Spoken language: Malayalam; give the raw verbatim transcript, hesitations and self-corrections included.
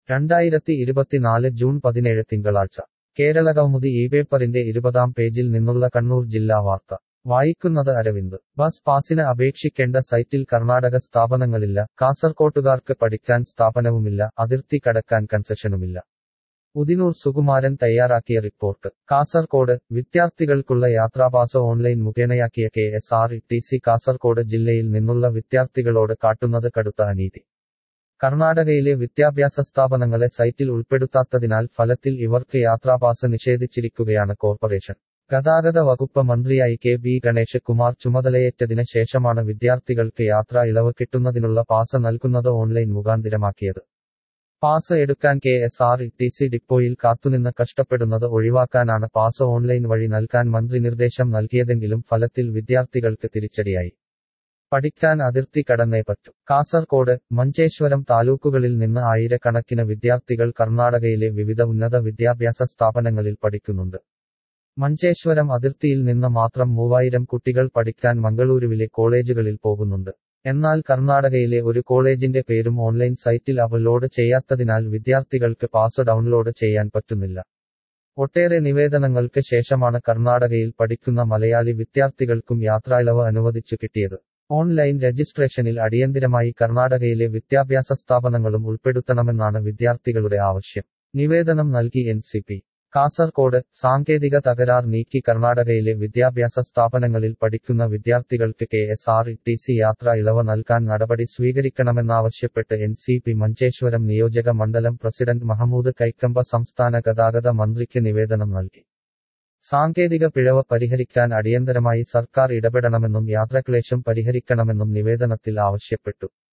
രണ്ടായിരത്തി ഇരുപത്തിനാല് ജൂൺ പതിനേഴ് തിങ്കളാഴ്ച കേരളകൗമുദി ഈ പേപ്പറിന്റെ ഇരുപതാം പേജിൽ നിന്നുള്ള കണ്ണൂർ ജില്ലാ വാർത്ത വായിക്കുന്നത് അരവിന്ദ്. ബസ് പാസിന് അപേക്ഷിക്കേണ്ട സൈറ്റിൽ കർണാടക സ്ഥാപനങ്ങളില്ല, കാസർകോട്ടുകാർക്ക് പഠിക്കാൻ സ്ഥാപനവുമില്ല, അതിർത്തി കടക്കാൻ കൺസെഷനുമില്ല. ഉദിനൂർ സുകുമാരൻ തയ്യാറാക്കിയ റിപ്പോർട്ട്. കാസർകോട് വിദ്യാർത്ഥികൾക്കുള്ള യാത്രാപാസ് ഓൺലൈൻ മുഖേനയാക്കിയ K S R T C Kasaragod ജില്ലയിൽ നിന്നുള്ള വിദ്യാർത്ഥികളോട് കാട്ടുന്നത് കടുത്ത അനീതി. കർണാടകയിലെ വിദ്യാഭ്യാസ സ്ഥാപനങ്ങളെ സൈറ്റിൽ ഉൾപ്പെടുത്താത്തതിനാൽ ഫലത്തിൽ ഇവർക്ക് യാത്രാപാസ് നിഷേധിച്ചിരിക്കുകയാണ് കോർപ്പറേഷൻ. ഗതാഗത വകുപ്പ് മന്ത്രിയായി കെ ബി ഗണേഷ് കുമാർ ചുമതലയേറ്റതിന് ശേഷമാണ് വിദ്യാർത്ഥികൾക്ക് യാത്രാ ഇളവ് കിട്ടുന്നതിനുള്ള പാസ് നൽകുന്നത് ഓൺലൈൻ മുഖാന്തിരമാക്കിയത്. പാസ് എടുക്കാൻ K S R T C ഡിപ്പോയിൽ കാത്തുനിന്ന് കഷ്ടപ്പെടുന്നത് ഒഴിവാക്കാനാണ് പാസ് ഓൺലൈൻ വഴി നൽകാൻ മന്ത്രി നിർദ്ദേശം നൽകിയതെങ്കിലും ഫലത്തിൽ വിദ്യാർത്ഥികൾക്ക് തിരിച്ചടിയായി. പഠിക്കാൻ അതിർത്തി കടന്നേ പറ്റൂ. കാസർകോട്, മഞ്ചേശ്വരം താലൂക്കുകളിൽ നിന്ന് ആയിരക്കണക്കിന് വിദ്യാർത്ഥികൾ കർണാടകയിലെ വിവിധ ഉന്നത വിദ്യാഭ്യാസ സ്ഥാപനങ്ങളിൽ പഠിക്കുന്നുണ്ട്. മഞ്ചേശ്വരം അതിർത്തിയിൽ നിന്ന് മാത്രം മൂവായിരം കുട്ടികൾ പഠിക്കാൻ മംഗളൂരുവിലെ കോളേജുകളിൽ പോകുന്നുണ്ട്. എന്നാൽ കർണാടകയിലെ ഒരു കോളേജിന്റെ പേരും ഓൺലൈൻ സൈറ്റിൽ അപ്ലോഡ് ചെയ്യാത്തതിനാൽ വിദ്യാർത്ഥികൾക്ക് പാസ് ഡൗൺലോഡ് ചെയ്യാൻ പറ്റുന്നില്ല. ഒട്ടേറെ നിവേദനങ്ങൾക്ക് ശേഷമാണ് കർണാടകയിൽ പഠിക്കുന്ന മലയാളി വിദ്യാർത്ഥികൾക്കും യാത്രായിളവ് അനുവദിച്ചു കിട്ടിയത്. ഓൺലൈൻ രജിസ്ട്രേഷനിൽ അടിയന്തിരമായി കർണാടകയിലെ വിദ്യാഭ്യാസ സ്ഥാപനങ്ങളും ഉൾപ്പെടുത്തണമെന്നാണ് വിദ്യാർത്ഥികളുടെ ആവശ്യം. നിവേദനം നൽകി എൻ സി പി. കാസർകോട് സാങ്കേതിക തകരാർ നീക്കി കർണാടകയിലെ വിദ്യാഭ്യാസ സ്ഥാപനങ്ങളിൽ പഠിക്കുന്ന വിദ്യാർത്ഥികൾക്ക് K S R T C യാത്രാ ഇളവ് നൽകാൻ നടപടി സ്വീകരിക്കണമെന്നാവശ്യപ്പെട്ട് എൻ സി പി മഞ്ചേശ്വരം നിയോജക മണ്ഡലം പ്രസിഡന്റ് മഹമൂദ് കൈക്കമ്പ സംസ്ഥാന ഗതാഗത മന്ത്രിക്ക് നിവേദനം നൽകി. സാങ്കേതിക പിഴവ് പരിഹരിക്കാൻ അടിയന്തരമായി സർക്കാർ ഇടപെടണമെന്നും യാത്രാക്ലേശം പരിഹരിക്കണമെന്നും നിവേദനത്തിൽ ആവശ്യപ്പെട്ടു.